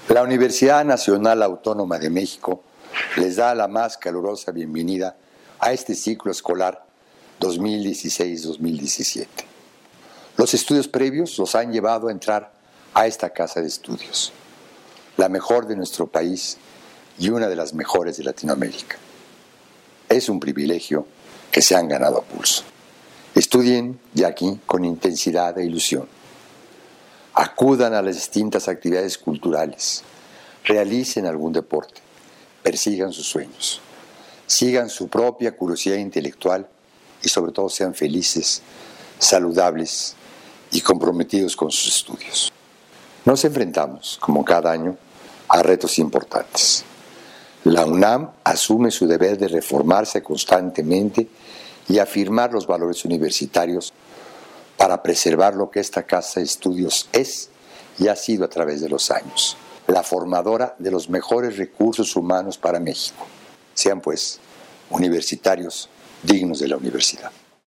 La Universidad Nacional Autónoma de México les da la más calurosa bienvenida a este ciclo escolar 2016-2017. Los estudios previos los han llevado a entrar a esta casa de estudios, la mejor de nuestro país y una de las mejores de Latinoamérica. Es un privilegio que se han ganado a pulso. Estudien ya aquí con intensidad e ilusión. Acudan a las distintas actividades culturales, realicen algún deporte, persigan sus sueños, sigan su propia curiosidad intelectual y sobre todo sean felices, saludables y comprometidos con sus estudios. Nos enfrentamos, como cada año, a retos importantes. La UNAM asume su deber de reformarse constantemente y afirmar los valores universitarios para preservar lo que esta casa de estudios es y ha sido a través de los años, la formadora de los mejores recursos humanos para México. Sean, pues, universitarios dignos de la universidad.